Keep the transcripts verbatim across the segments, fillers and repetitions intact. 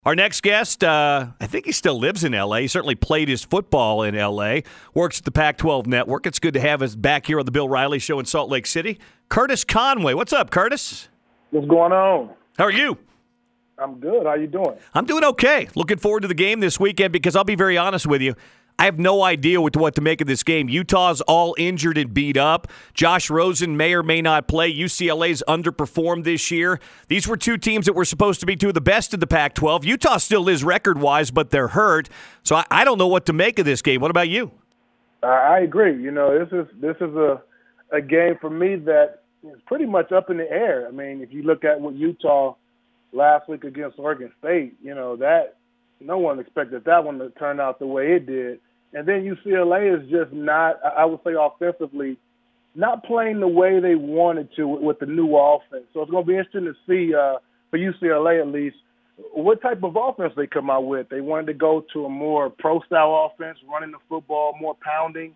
Our next guest, uh, I think he still lives in L A. He certainly played his football in L A, works at the Pac twelve Network. It's good to have us back here on the Bill Riley Show in Salt Lake City. Curtis Conway. What's up, Curtis? What's going on? How are you? I'm good. How you doing? I'm doing okay. Looking forward to the game this weekend because I'll be very honest with you. I have no idea what to, what to make of this game. Utah's all injured and beat up. Josh Rosen may or may not play. U C L A's underperformed this year. These were two teams that were supposed to be two of the best of the Pac twelve. Utah still is record-wise, but they're hurt. So I, I don't know what to make of this game. What about you? I agree. You know, this is this is a a game for me that is pretty much up in the air. I mean, if you look at what Utah last week against Oregon State, you know, that no one expected that one to turn out the way it did. And then U C L A is just not, I would say offensively, not playing the way they wanted to with the new offense. So it's going to be interesting to see, uh, for U C L A at least, what type of offense they come out with. They wanted to go to a more pro-style offense, running the football, more pounding.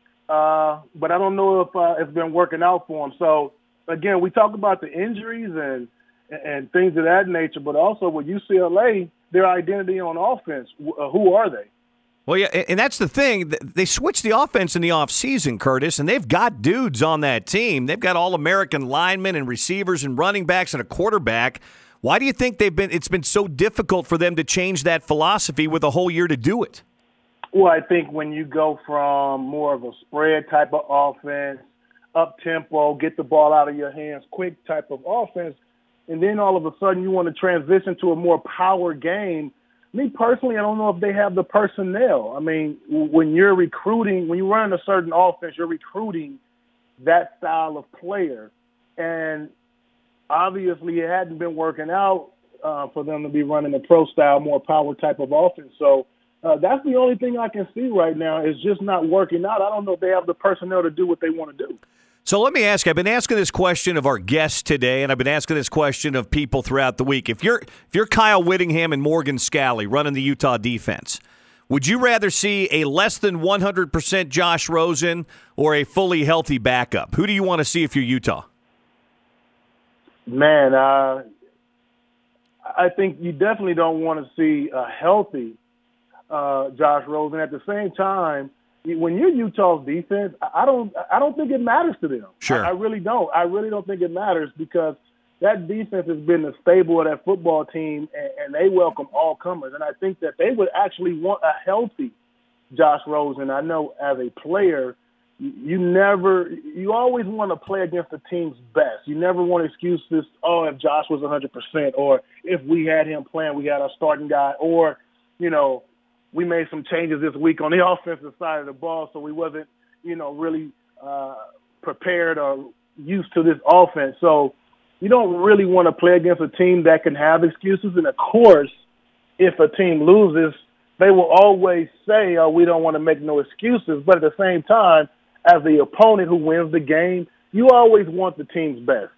Uh, but I don't know if uh, it's been working out for them. So, again, we talk about the injuries and and things of that nature, but also with U C L A, their identity on offense, who are they? Well, yeah, and that's the thing. They switched the offense in the offseason, Curtis, and they've got dudes on that team. They've got all-American linemen and receivers and running backs and a quarterback. Why do you think they've been? It's been so difficult for them to change that philosophy with a whole year to do it? Well, I think when you go from more of a spread type of offense, up-tempo, get the ball out of your hands, quick type of offense, and then all of a sudden you want to transition to a more power game, me personally, I don't know if they have the personnel. I mean, when you're recruiting, when you run a certain offense, you're recruiting that style of player. And obviously it hadn't been working out uh, for them to be running a pro-style, more power type of offense. So uh, that's the only thing I can see right now is just not working out. I don't know if they have the personnel to do what they want to do. So let me ask you, I've been asking this question of our guests today, and I've been asking this question of people throughout the week. If you're if you're Kyle Whittingham and Morgan Scalley running the Utah defense, would you rather see a less than one hundred percent Josh Rosen or a fully healthy backup? Who do you want to see if you're Utah? Man, uh, I think you definitely don't want to see a healthy uh, Josh Rosen. At the same time, when you're Utah's defense, I don't I don't think it matters to them. Sure. I, I really don't. I really don't think it matters because that defense has been the stable of that football team, and, and they welcome all comers. And I think that they would actually want a healthy Josh Rosen. I know as a player, you, you never – you always want to play against the team's best. You never want excuses, oh, if Josh was one hundred percent, or if we had him playing, we had our starting guy, or, you know, we made some changes this week on the offensive side of the ball, so we wasn't, you know, really uh, prepared or used to this offense. So you don't really want to play against a team that can have excuses. And, of course, if a team loses, they will always say, oh, we don't want to make no excuses. But at the same time, as the opponent who wins the game, you always want the team's best.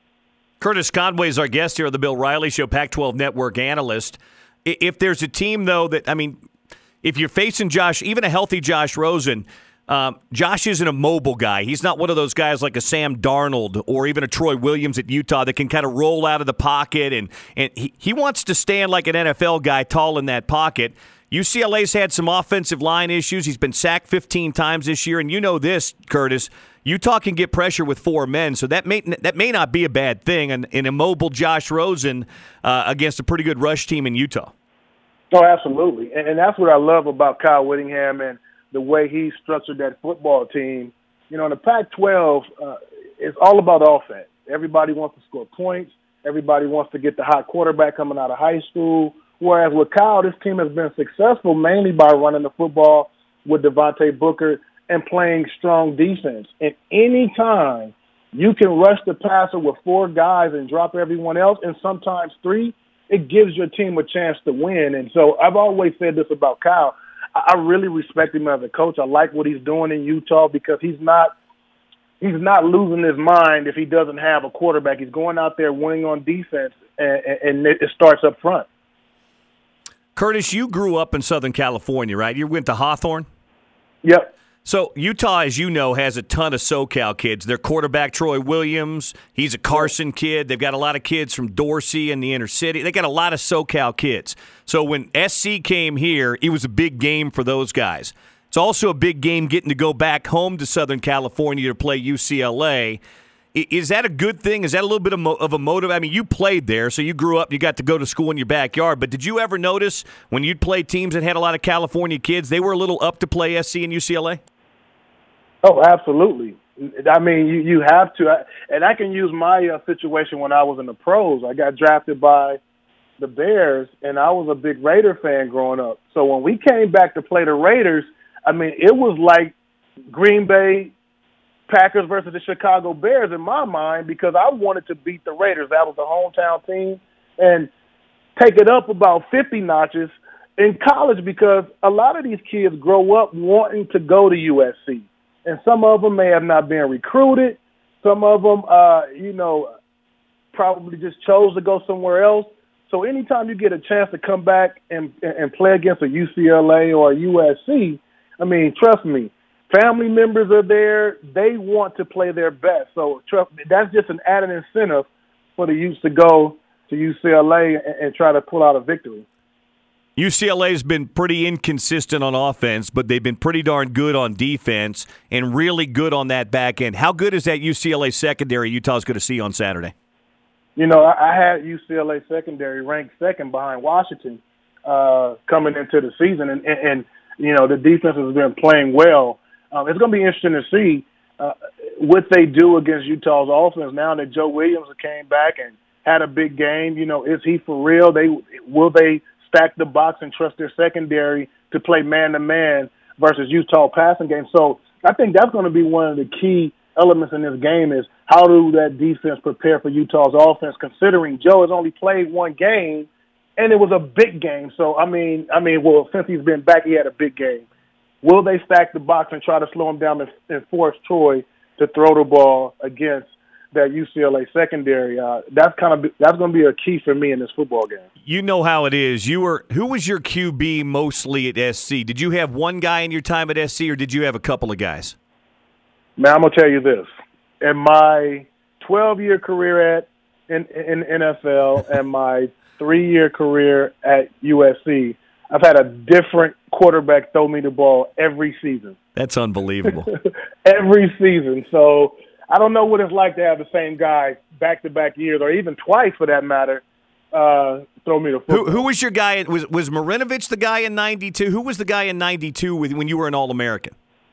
Curtis Conway is our guest here on the Bill Riley Show, Pac twelve Network analyst. If there's a team, though, that, I mean – if you're facing Josh, even a healthy Josh Rosen, um, Josh isn't a mobile guy. He's not one of those guys like a Sam Darnold or even a Troy Williams at Utah that can kind of roll out of the pocket. And, and he, he wants to stand like an N F L guy tall in that pocket. U C L A's had some offensive line issues. He's been sacked fifteen times this year. And you know this, Curtis, Utah can get pressure with four men. So that may that may not be a bad thing, an, an immobile Josh Rosen uh, against a pretty good rush team in Utah. Oh, absolutely. And, and that's what I love about Kyle Whittingham and the way he structured that football team. You know, in the Pac twelve, uh, it's all about offense. Everybody wants to score points. Everybody wants to get the hot quarterback coming out of high school. Whereas with Kyle, this team has been successful mainly by running the football with Devontae Booker and playing strong defense. And any time you can rush the passer with four guys and drop everyone else, and sometimes three, it gives your team a chance to win. And so I've always said this about Kyle. I really respect him as a coach. I like what he's doing in Utah because he's not he's not losing his mind if he doesn't have a quarterback. He's going out there winning on defense, and, and it starts up front. Curtis, you grew up in Southern California, right? You went to Hawthorne? Yep. So Utah, as you know, has a ton of SoCal kids. Their quarterback, Troy Williams, he's a Carson kid. They've got a lot of kids from Dorsey and the inner city. They got a lot of SoCal kids. So when S C came here, it was a big game for those guys. It's also a big game getting to go back home to Southern California to play U C L A. Is that a good thing? Is that a little bit of, mo- of a motive? I mean, you played there, so you grew up, you got to go to school in your backyard. But did you ever notice when you'd play teams that had a lot of California kids, they were a little up to play S C and U C L A? Oh, absolutely. I mean, you, you have to. I, and I can use my uh, situation when I was in the pros. I got drafted by the Bears, and I was a big Raider fan growing up. So when we came back to play the Raiders, I mean, it was like Green Bay Packers versus the Chicago Bears in my mind, because I wanted to beat the Raiders. That was the hometown team, and take it up about fifty notches in college, because a lot of these kids grow up wanting to go to U S C, and some of them may have not been recruited. Some of them, uh, you know, probably just chose to go somewhere else. So anytime you get a chance to come back and, and play against a U C L A or a U S C, I mean, trust me, family members are there. They want to play their best. So trust me, that's just an added incentive for the youths to go to U C L A and, and try to pull out a victory. U C L A's been pretty inconsistent on offense, but they've been pretty darn good on defense and really good on that back end. How good is that U C L A secondary Utah's going to see on Saturday? You know, I, I had U C L A secondary ranked second behind Washington uh, coming into the season, and, and, and you know, the defense has been playing well. Um, it's going to be interesting to see uh, what they do against Utah's offense now that Joe Williams came back and had a big game. You know, is he for real? They will they stack the box and trust their secondary to play man-to-man versus Utah passing game? So I think that's going to be one of the key elements in this game, is how do that defense prepare for Utah's offense, considering Joe has only played one game and it was a big game. So, I mean, I mean, well, since he's been back, he had a big game. Will they stack the box and try to slow him down and, and force Troy to throw the ball against that U C L A secondary? Uh, that's kind of that's going to be a key for me in this football game. You know how it is. You were who was your Q B mostly at S C? Did you have one guy in your time at S C, or did you have a couple of guys? Man, I'm gonna tell you this: in my twelve-year career at in, in N F L and my three-year career at U S C, I've had a different quarterback throw me the ball every season. That's unbelievable. Every season. So I don't know what it's like to have the same guy back-to-back years, or even twice for that matter, uh, throw me the football. Who, who was your guy? Was was Marinovich the guy in ninety-two? Who was the guy in ninety-two with, when you were an All-American?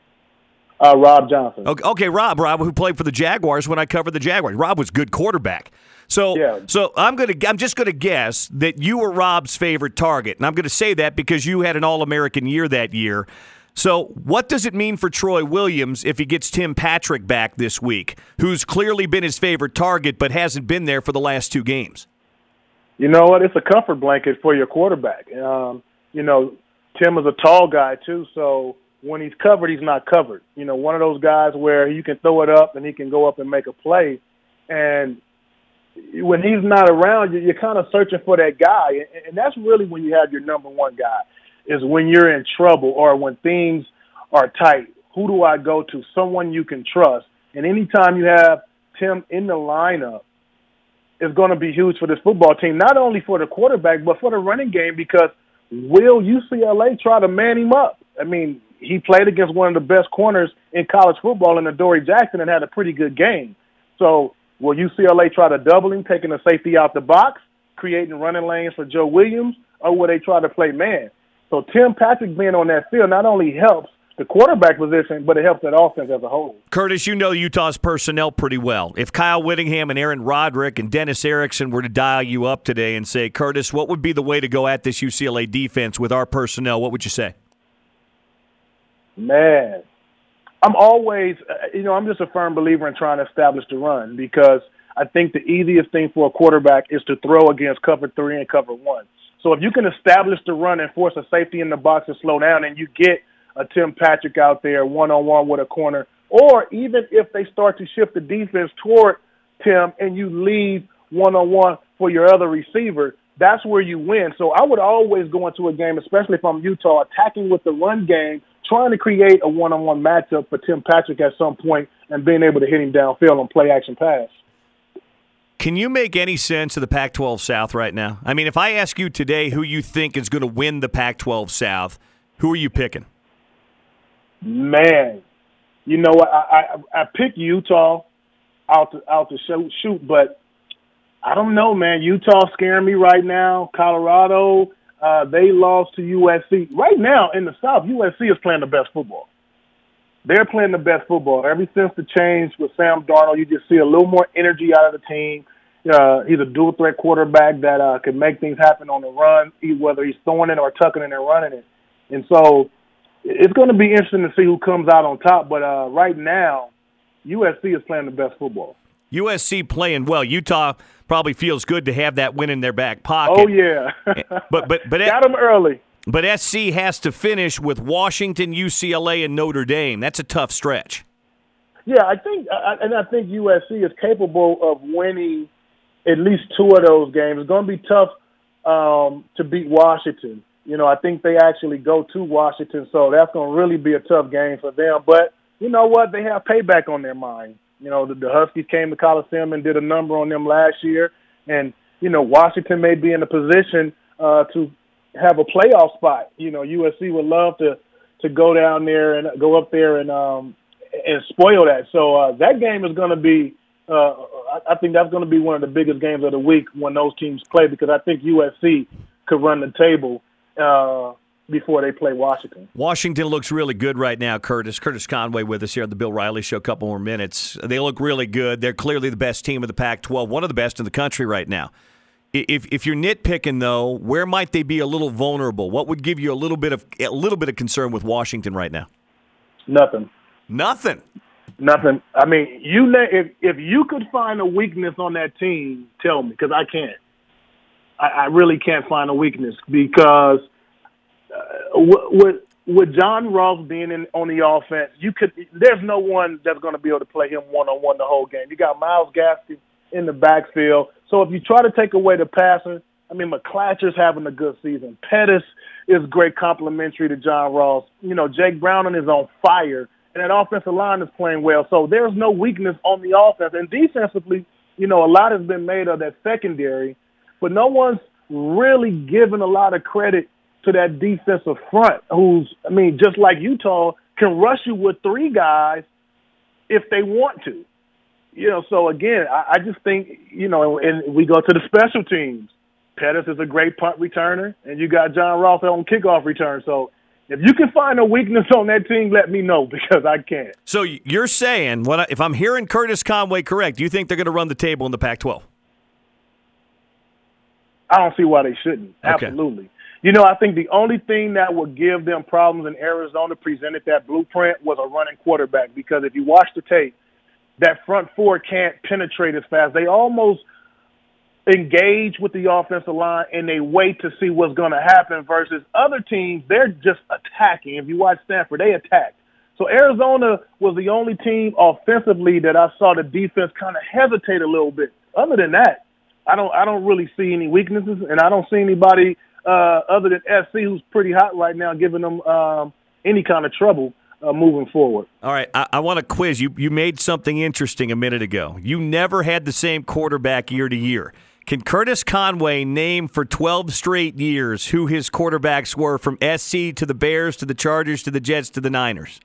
Uh, Rob Johnson. Okay, okay, Rob, Rob, who played for the Jaguars when I covered the Jaguars. Rob was a good quarterback. So, yeah. so I'm gonna, I'm just gonna guess that you were Rob's favorite target, and I'm gonna say that because you had an All-American year that year. So, what does it mean for Troy Williams if he gets Tim Patrick back this week, who's clearly been his favorite target but hasn't been there for the last two games? You know what? It's a comfort blanket for your quarterback. Um, you know, Tim is a tall guy too, so when he's covered, he's not covered. You know, one of those guys where you can throw it up and he can go up and make a play. And when he's not around, you're kind of searching for that guy. And that's really when you have your number one guy, is when you're in trouble or when things are tight. Who do I go to? Someone you can trust. And anytime you have Tim in the lineup, it's going to be huge for this football team, not only for the quarterback, but for the running game, because will U C L A try to man him up? I mean, he played against one of the best corners in college football in Adoree Jackson and had a pretty good game. So will U C L A try to double him, taking the safety out the box, creating running lanes for Joe Williams, or will they try to play man? So Tim Patrick being on that field not only helps the quarterback position, but it helps that offense as a whole. Curtis, you know Utah's personnel pretty well. If Kyle Whittingham and Aaron Roderick and Dennis Erickson were to dial you up today and say, Curtis, what would be the way to go at this U C L A defense with our personnel, what would you say? Man, I'm always, you know, I'm just a firm believer in trying to establish the run, because I think the easiest thing for a quarterback is to throw against cover three and cover one. So if you can establish the run and force a safety in the box to slow down, and you get a Tim Patrick out there one-on-one with a corner, or even if they start to shift the defense toward Tim and you leave one-on-one for your other receiver, that's where you win. So I would always go into a game, especially if I'm Utah, attacking with the run game, trying to create a one-on-one matchup for Tim Patrick at some point and being able to hit him downfield on play-action pass. Can you make any sense of the Pac twelve South right now? I mean, if I ask you today who you think is going to win the Pac twelve South, who are you picking? Man, you know what? I, I, I picked Utah out to, out to shoot, shoot, but I don't know, man. Utah's scaring me right now. Colorado, uh, they lost to U S C. Right now in the South, U S C is playing the best football. They're playing the best football. Ever since the change with Sam Darnold, you just see a little more energy out of the team. Uh, he's a dual-threat quarterback that uh, can make things happen on the run, whether he's throwing it or tucking it and running it. And so it's going to be interesting to see who comes out on top. But uh, right now, U S C is playing the best football. U S C playing well. Utah probably feels good to have that win in their back pocket. Oh, yeah. but but but Got them early. But S C has to finish with Washington, U C L A, and Notre Dame. That's a tough stretch. Yeah, I think, and I think U S C is capable of winning at least two of those games. It's going to be tough um, to beat Washington. You know, I think they actually go to Washington, so that's going to really be a tough game for them. But you know what? They have payback on their mind. You know, the, the Huskies came to Coliseum and did a number on them last year, and you know, Washington may be in a position uh, to have a playoff spot. You know, U S C would love to to go down there and go up there and um, and spoil that. So uh, that game is going to be. Uh, I think that's going to be one of the biggest games of the week when those teams play, because I think U S C could run the table uh, before they play Washington. Washington looks really good right now, Curtis. Curtis Conway with us here at the Bill Riley Show. A couple more minutes. They look really good. They're clearly the best team of the Pac twelve, one of the best in the country right now. If if you're nitpicking, though, where might they be a little vulnerable? What would give you a little bit of a little bit of concern with Washington right now? Nothing. Nothing. Nothing. I mean, you if if you could find a weakness on that team, tell me, because I can't. I, I really can't find a weakness because uh, with with John Ross being in on the offense, you could. There's no one that's going to be able to play him one on one the whole game. You got Myles Gaskin in the backfield, so if you try to take away the passer, I mean, McClatcher's having a good season. Pettis is great complimentary to John Ross. You know, Jake Browning is on fire. And that offensive line is playing well. So there's no weakness on the offense. And defensively, you know, a lot has been made of that secondary, but no one's really given a lot of credit to that defensive front who's, I mean, just like Utah, can rush you with three guys if they want to. You know, so again, I, I just think, you know, and we go to the special teams. Pettis is a great punt returner, and you got John Ross on kickoff return. So, if you can find a weakness on that team, let me know, because I can't. So you're saying, what if I'm hearing Curtis Conway correct, do you think they're going to run the table in the Pac twelve? I don't see why they shouldn't. Okay. Absolutely. You know, I think the only thing that would give them problems in Arizona presented that blueprint was a running quarterback, because if you watch the tape, that front four can't penetrate as fast. They almost engage with the offensive line and they wait to see what's going to happen, versus other teams, they're just attacking. If you watch Stanford, they attacked. So Arizona was the only team offensively that I saw the defense kind of hesitate a little bit. Other than that, I don't I don't really see any weaknesses, and I don't see anybody uh, other than S C, who's pretty hot right now, giving them um, any kind of trouble uh, moving forward. All right, I, I want to quiz you. You made something interesting a minute ago. You never had the same quarterback year to year. Can Curtis Conway name for twelve straight years who his quarterbacks were, from S C to the Bears to the Chargers to the Jets to the Niners?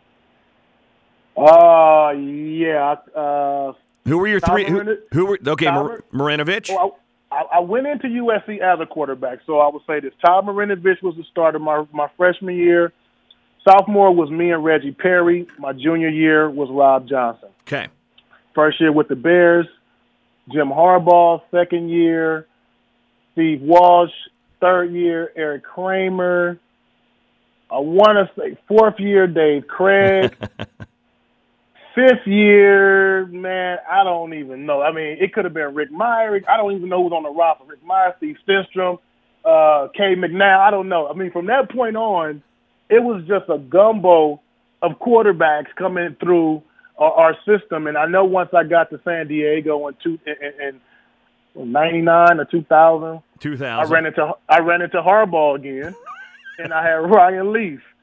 Uh, yeah. Uh, who were your Tom three? Who, who were okay? Tom, Mar- Marinovich. Well, I, I went into U S C as a quarterback, so I would say this: Todd Marinovich was the starter my my freshman year. Sophomore was me and Reggie Perry. My junior year was Rob Johnson. Okay. First year with the Bears, Jim Harbaugh. Second year, Steve Walsh. Third year, Eric Kramer. I want to say fourth year, Dave Craig. Fifth year, man, I don't even know. I mean, it could have been Rick Meyer. I don't even know who's on the roster. Rick Meyer, Steve Stenstrom, uh, Kay McNabb. I don't know. I mean, from that point on, it was just a gumbo of quarterbacks coming through our, our system. And I know once I got to San Diego in, two, in, in ninety-nine or two thousand, two thousand. I ran into I ran into Harbaugh again, and I had Ryan Leaf.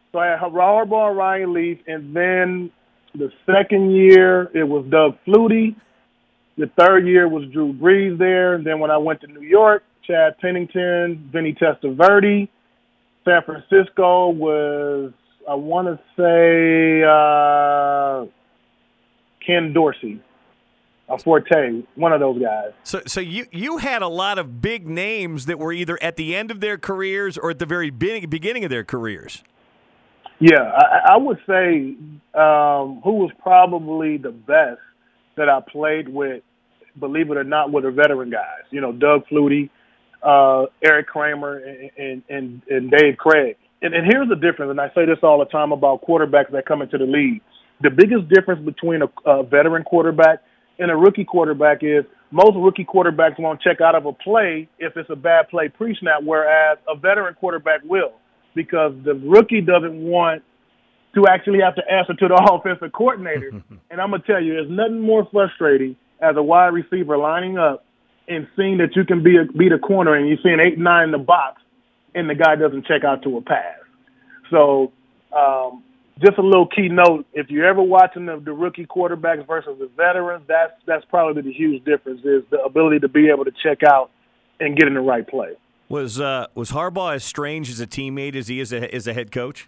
So I had Harbaugh and Ryan Leaf, and then the second year it was Doug Flutie. The third year was Drew Brees there. And then when I went to New York, Chad Pennington, Vinny Testaverde. San Francisco was, I want to say, uh, Ken Dorsey, a Forte, one of those guys. So, so you you had a lot of big names that were either at the end of their careers or at the very beginning, beginning of their careers. Yeah, I, I would say um, who was probably the best that I played with, believe it or not, were the veteran guys. You know, Doug Flutie, uh, Eric Kramer, and, and, and, and Dave Craig. And, and here's the difference, and I say this all the time about quarterbacks that come into the league. The biggest difference between a, a veteran quarterback and a rookie quarterback is most rookie quarterbacks won't check out of a play if it's a bad play pre-snap, whereas a veteran quarterback will, because the rookie doesn't want to actually have to answer to the offensive coordinator. And I'm going to tell you, there's nothing more frustrating as a wide receiver lining up and seeing that you can be a, beat a corner and you're seeing eight, nine in the box and the guy doesn't check out to a pass. So um, just a little key note, if you're ever watching the, the rookie quarterbacks versus the veterans, that's that's probably the huge difference, is the ability to be able to check out and get in the right play. Was uh, was Harbaugh as strange as a teammate as he is a, as a head coach?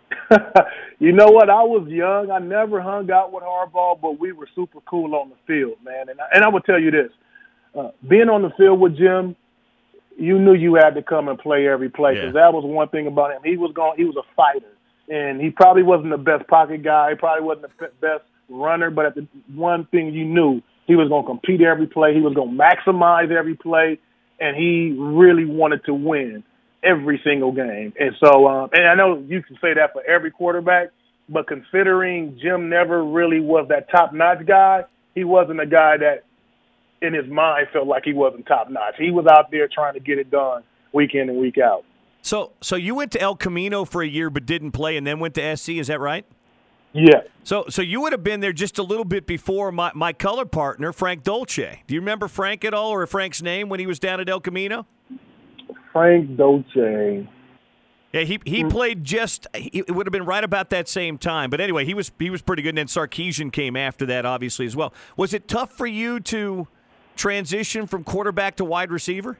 You know what? I was young. I never hung out with Harbaugh, but we were super cool on the field, man. And I, and I will tell you this. Uh, being on the field with Jim, you knew you had to come and play every play, because yeah. that was one thing about him. He was going. He was a fighter, and he probably wasn't the best pocket guy. He probably wasn't the best runner, but at the one thing you knew, he was going to compete every play. He was going to maximize every play, and he really wanted to win every single game. And so, um, and I know you can say that for every quarterback, but considering Jim never really was that top-notch guy, he wasn't a guy that in his mind felt like he wasn't top-notch. He was out there trying to get it done week in and week out. So so you went to El Camino for a year but didn't play and then went to S C, is that right? Yeah. So so you would have been there just a little bit before my, my color partner, Frank Dolce. Do you remember Frank at all, or Frank's name when he was down at El Camino? Frank Dolce. Yeah, he he played just. He, it would have been right about that same time. But anyway, he was he was pretty good. And then Sarkisian came after that, obviously, as well. Was it tough for you to transition from quarterback to wide receiver?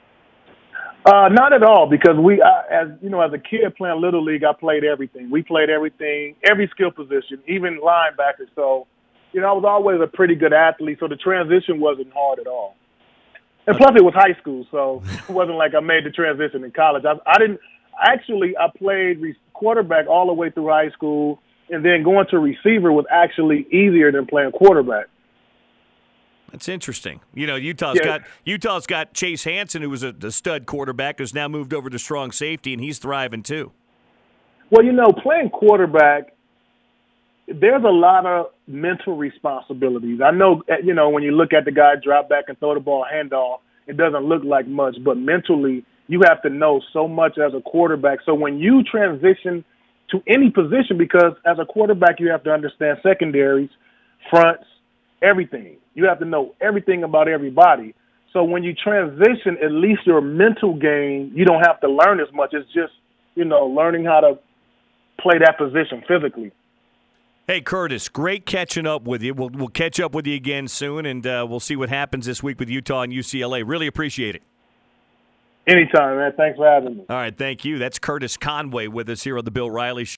Uh, not at all, because we, I, as you know, as a kid playing Little League, I played everything. We played everything, every skill position, even linebacker. So, you know, I was always a pretty good athlete. So the transition wasn't hard at all. And plus, it was high school, so it wasn't like I made the transition in college. I, I didn't actually. I played quarterback all the way through high school, and then going to receiver was actually easier than playing quarterback. That's interesting. You know, Utah's yeah. got Utah's got Chase Hansen, who was a, a stud quarterback, who's now moved over to strong safety, and he's thriving too. Well, you know, playing quarterback, there's a lot of mental responsibilities. I know, you know, when you look at the guy drop back and throw the ball handoff, it doesn't look like much, but mentally you have to know so much as a quarterback. So when you transition to any position, because as a quarterback you have to understand secondaries, fronts, everything. You have to know everything about everybody. So when you transition, at least your mental game, you don't have to learn as much. It's just, you know, learning how to play that position physically. Hey, Curtis, great catching up with you. We'll we'll catch up with you again soon, and uh, we'll see what happens this week with Utah and U C L A. Really appreciate it. Anytime, man. Thanks for having me. All right, thank you. That's Curtis Conway with us here on the Bill Riley Show.